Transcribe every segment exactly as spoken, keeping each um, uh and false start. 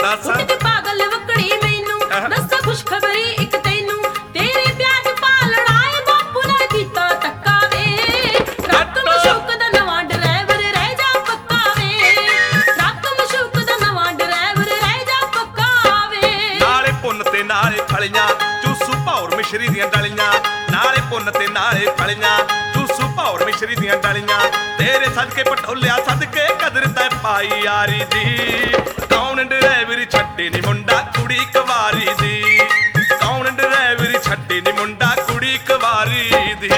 ਦੱਸ ਤੇ ਪਾਗਲ ਵਕੜੀ ਮੈਨੂੰ ਦੱਸਾਂ ਖੁਸ਼ਖਬਰੀ ਇੱਕ ਤੈਨੂੰ ਤੇਰੇ ਪਿਆਰ ਚ ਪਾ ਲੜਾਏ ਬਾਪੂ ਨਾਲ ਕੀਤਾ ਧੱਕਾ ਵੇ ਟਰੱਕ ਮਸ਼ੂਕ ਦਾ ਨਵਾਂ ਡਰਾਈਵਰ ਰਹਿ ਜਾ ਪੱਕਾ ਵੇ ਟਰੱਕ ਮਸ਼ੂਕ ਦਾ ਨਵਾਂ ਡਰਾਈਵਰ ਰਹਿ ਜਾ ਪੱਕਾ ਵੇ ਨਾਲੇ ਪੁੰਨ ਤੇ ਨਾਲੇ ਫਲੀਆਂ ਚੂਸੂ ਭੌਰ ਮਿਸ਼ਰੀ ਦੀਆਂ ਡਲੀਆਂ ਨਾਲੇ ਪੁੰਨ ਤੇ ਨਾਲੇ ਫਲੀਆਂ ਚੂਸੂ ਭੌਰ ਮਿਸ਼ਰੀ ਦੀਆਂ ਡਲੀਆਂ ਤੇਰੇ ਸਦਕੇ ਪਟੋਲਿਆ ਸਦਕੇ ਕਦਰ ਤੈ ਪਾਈ ਯਾਰੀ ਦੀ ਕੌਣ ਡਰਾਈਵਰ ਛੱਡੇ ਨੀ ਮੁੰਡਾ ਕੁੜੀ ਕੁਵਾਰੀ ਦੀ ਕੌਣ ਡਰਾਈਵਰ ਛੱਡੇ ਨੀ ਮੁੰਡਾ ਕੁੜੀ ਕੁਵਾਰੀ ਦੀ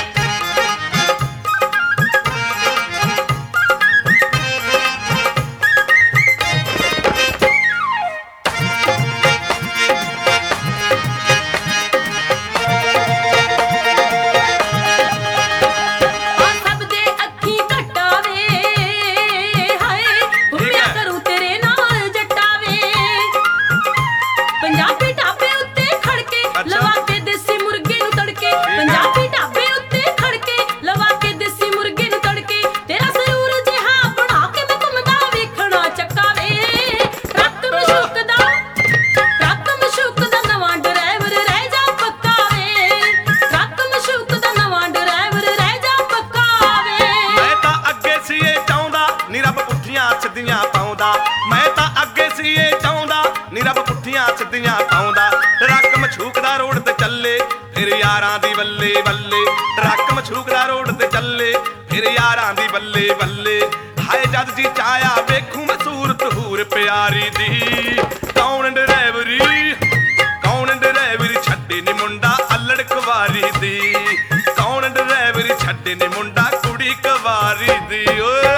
ਸਿੱਧੀਆਂ ਪਾਉਂਦਾ ਮੈਂ ਤਾਂ ਅੱਗੇ ਸੀ ਇਹ ਚਾਹੁੰਦਾ ਨੀ ਰੱਬ ਪੁੱਠੀਆਂ ਸਿੱਧੀਆਂ ਪਾਉਂਦਾ ਟਰੱਕ ਮਛੂਕ ਦਾ ਰੋਡ ਤੇ ਚੱਲੇ ਫਿਰ ਯਾਰਾਂ ਦੀ ਬੱਲੇ ਬੱਲੇ ਟਰੱਕ ਮਛੂਕ ਦਾ ਰੋਡ ਤੇ ਚੱਲੇ ਫਿਰ ਯਾਰਾਂ ਦੀ ਬੱਲੇ ਬੱਲੇ ਹਾਏ ਜਦ ਜੀ ਚਾਇਆ ਵੇਖੂ ਮੈਂ ਸੂਰਤ ਹੂਰ ਪਿਆਰੀ ਦੀ ਕੌਣ ਡਰਾਈਵਰੀ ਕੌਣ ਡਰਾਈਵਰੀ ਛੱਡੇ ਨੀ ਮੁੰਡਾ ਅੱਲੜ ਕੁਵਾਰੀ ਦੀ ਕੌਣ ਡਰਾਈਵਰੀ ਛੱਡੇ ਨੀ ਮੁੰਡਾ ਕੁੜੀ ਕੁਵਾਰੀ ਦੀ ਓਏ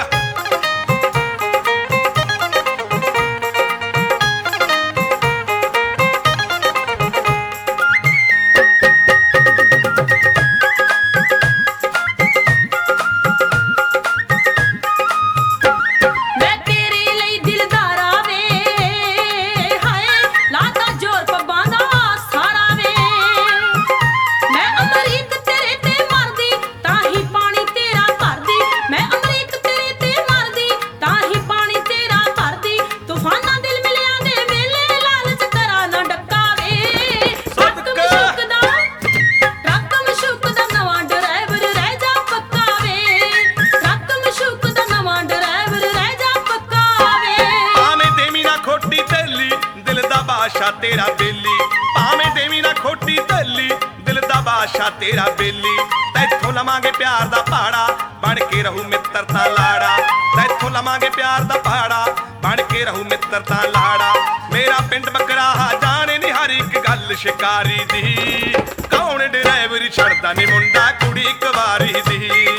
ਬਾਦਸ਼ਾਹ ਤੇਰਾ ਬੇਲੀ ਭਾਵੇਂ ਦੇਵੀ ਨਾ ਖੋਟੀ ਢੱਲੀ ਦਿਲ ਦਾ ਬਾਦਸ਼ਾਹ ਤੇਰਾ ਬੇਲੀ ਤੈਥੋਂ ਲਵਾਂਗੇ ਪਿਆਰ ਦਾ ਪਹਾੜਾ ਬਣ ਕੇ ਰਹੂ ਮਿੱਤਰ ਤਾਂ ਲਾੜਾ ਤੈਥੋਂ ਲਵਾਂਗੇ ਪਿਆਰ ਦਾ ਪਹਾੜਾ ਬਣ ਕੇ ਰਹੂ ਮਿੱਤਰ ਤਾਂ ਲਾੜਾ ਮੇਰਾ ਪਿੰਡ ਬਕਰਾਹਾ ਜਾਣੇ ਨੀ ਹਰ ਇੱਕ ਗੱਲ ਸ਼ਿਕਾਰੀ ਦੀ ਕੌਣ ਡਰਾਈਵਰ ਛੱਡਦਾ ਨੀ ਮੁੰਡਾ ਕੁੜੀ ਕੁਵਾਰੀ ਦੀ